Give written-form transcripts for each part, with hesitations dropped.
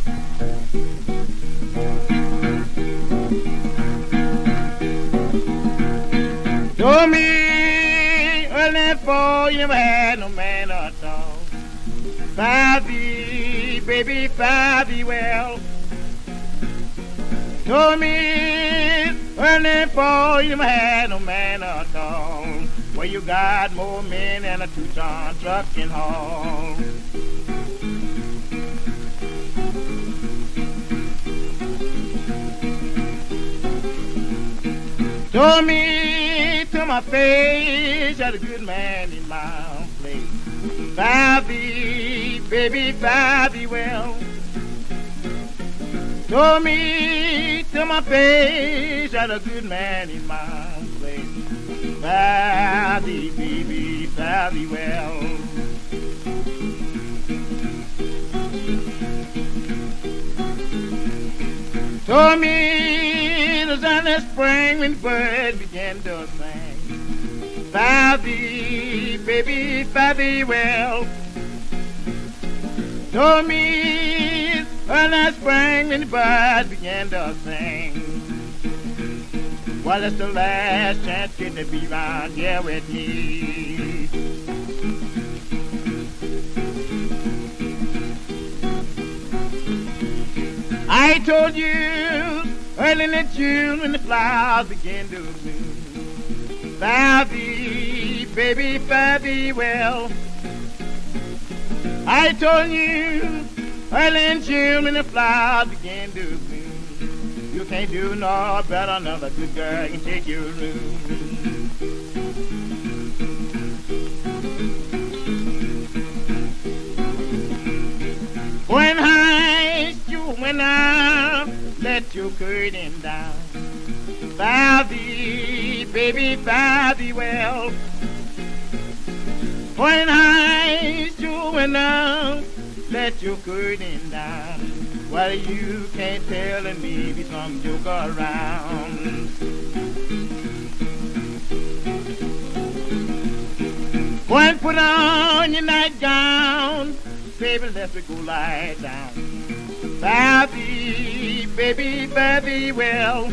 Told me early for you never had no man at all. Five baby, five well. Told me early for you never had no man at all. Well, you got more men than a two-ton truck can haul. Told me to my face, you're a good man in my place. Baby, well. Told me to my face, you're a good man in my place. Baby, well. Told me the sun is spring when the birds began to sing. Baby, well. Told me early spring when the birds began to sing. Well, it's the last chance kid to be round here with me. I told you early in June when the flowers begin to bloom. Baby, well. I told you early in June when the flowers begin to bloom. You can't do no better, another good girl can take your room. When when I let your curtain down, baby, well. When when I let your curtain down, well, you can't tell me be some joke around. When put on your nightgown, baby, let me go lie down. Baby, well.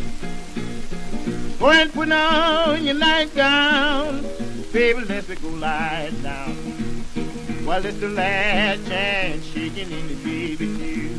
When put on your nightgown, baby, let me go lie down. Well, it's the last chance shaking in the baby too.